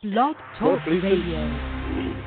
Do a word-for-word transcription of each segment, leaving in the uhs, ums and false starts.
Blog Well, Talk peace Radio. and,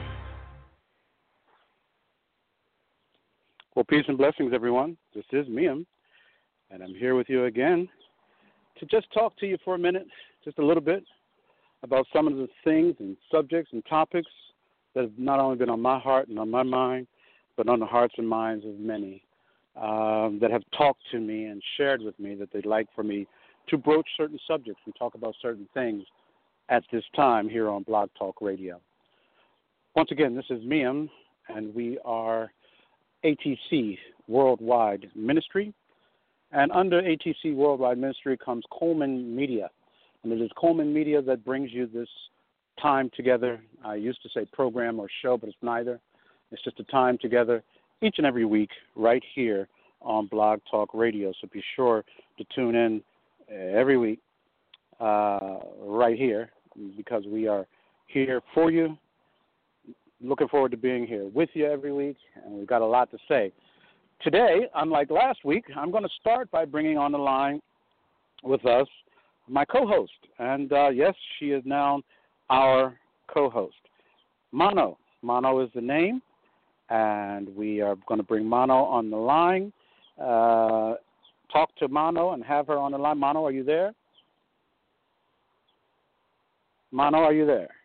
well, peace and blessings, everyone. This is Miam, and I'm here with you again to just talk to you for a minute, just a little bit, about some of the things and subjects and topics that have not only been on my heart and on my mind, but on the hearts and minds of many um, that have talked to me and shared with me that they'd like for me to broach certain subjects and talk about certain things at this time here on Blog Talk Radio. Once again, this is Miam, and we are A T C Worldwide Ministry. And under A T C Worldwide Ministry comes Coleman Media. And it is Coleman Media that brings you this time together. I used to say program or show, but it's neither. It's just a time together each and every week right here on Blog Talk Radio. So be sure to tune in every week uh, right here, because we are here for you. Looking forward to being here with you every week, and we've got a lot to say. Today, unlike last week, I'm going to start by bringing on the line with us my co-host. And, uh, yes, she is now our co-host. Mono. Mono is the name, and we are going to bring Mono on the line, uh, talk to Mono and have her on the line. Mono, are you there? Mono, are you there?